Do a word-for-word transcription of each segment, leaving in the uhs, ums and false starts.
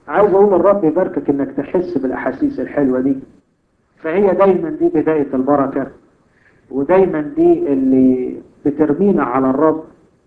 عايز اقول الرب يباركك انك تحس بالاحاسيس الحلوة دي، فهي دايما دي بداية البركة، ودايما دي اللي بترمينا على الرب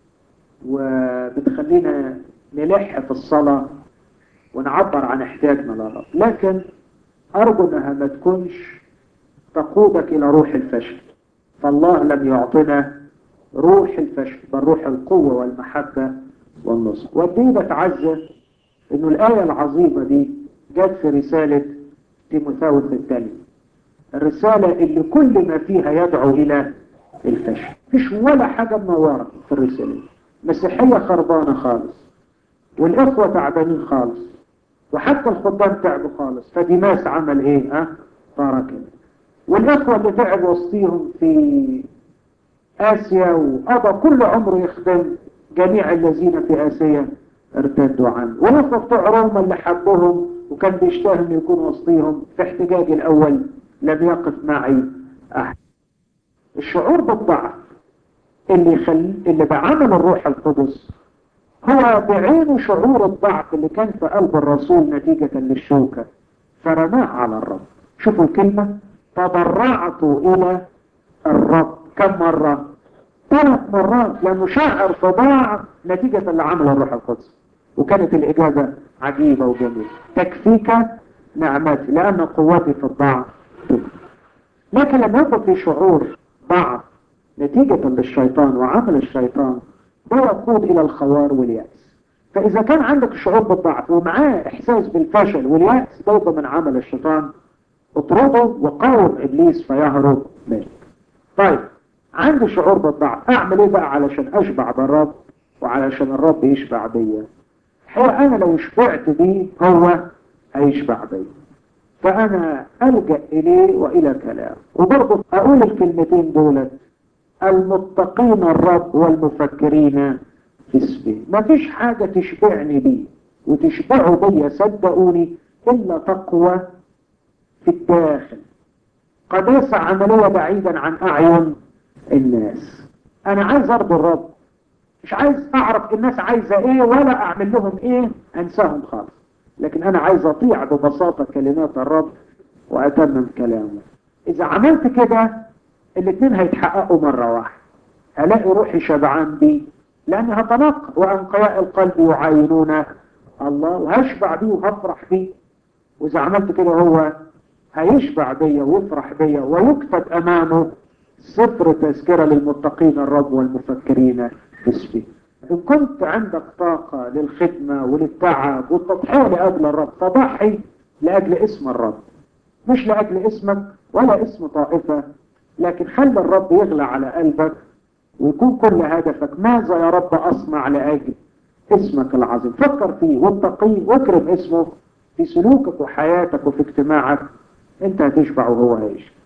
وبتخلينا نلح في الصلاة ونعبر عن احتياجنا للرب. لكن أرجو أنها ما تكونش تقودك إلى روح الفشل، فالله لم يعطنا روح الفشل بل روح القوة والمحبة والنصر. ودي بتعزى إنه الآية العظيمة دي جت في رسالة تيموثاوس الثاني، الرسالة اللي كل ما فيها يدعو إلى الفشل. مفيش ولا حاجة منورة في الرسالة، مسيحية خربانة خالص، والإخوة تعبانين خالص، وحتى الخدام تعبوا خالص. فديماس عمل إيه؟ ها؟ ترك. والإخوة اللي تعب وسطيهم في آسيا وقضى كل عمره يخدم جميع الذين في آسيا ارتدوا عنه. والإخوة بتوع روما اللي حبهم وكان بيشتهي يكون وسطيهم في احتجاج الأول لم يقف معي أحد. الشعور بالضعف اللي خل... اللي بعمل الروح القدس هو بعينه شعور الضعف اللي كان في قلب الرسول نتيجة للشوكة، فرماه على الرب. شوفوا الكلمة، تضرعت إلى الرب كم مرة؟ ثلاث مرات، لأنه شعر في ضعف نتيجة اللي عمله الروح القدس. وكانت الإجابة عجيبة وجميلة، تكفيك نعمتي لأن قوتي في الضعف. لكن لما يكون في شعور ضعف نتيجة للشيطان وعمل الشيطان، ده يقود إلى الخوار واليأس. فإذا كان عندك شعور بالضعف ومعاه إحساس بالفشل واليأس، ده من عمل الشيطان. اطرده وقاوم إبليس فيهرب منك. طيب، عندي شعور بالضعف، أعمل إيه بقى علشان أشبع بالرب وعلشان الرب يشبع بيا؟ الحقيقة أنا لو شبعت بيه هو هيشبع بيا، فأنا ألجأ إليه وإلى كلام. وبرضه أقول الكلمتين دولت: المتقين الرب والمفكرين في اسمه. مفيش حاجة تشبعني بيه وتشبعوا بيا صدقوني إلا تقوى في الداخل، قداسة عملية بعيدا عن أعين الناس. أنا عايز أرضي الرب، مش عايز أعرف الناس عايزة إيه ولا أعمل لهم إيه، أنساهم خالص. لكن أنا عايز أطيع ببساطة كلمات الرب وأتمم كلامه. إذا عملت كده الاثنين هيتحققوا مرة واحدة، هلاقي روحي شبعان بيه لأني هتنقى، وأنقياء القلب يعاينون الله، وهشبع بيه وهفرح بيه. وإذا عملت كده هو هيشبع بيا ويفرح بيا، ويكتب أمامه سفر تذكرة للمتقين الرب والمفكرين في اسمه. إن كنت عندك طاقة للخدمة وللتعب والتضحية لأجل الرب، فضحي لأجل اسم الرب، مش لأجل اسمك ولا اسم طائفة، لكن خلي الرب يغلى على قلبك ويكون كل هدفك ماذا يا رب أصنع لأجل اسمك العظيم. فكر فيه واتقيه واكرم اسمه في سلوكك وحياتك وفي اجتماعك، انت هتشبع وهو هيشبع.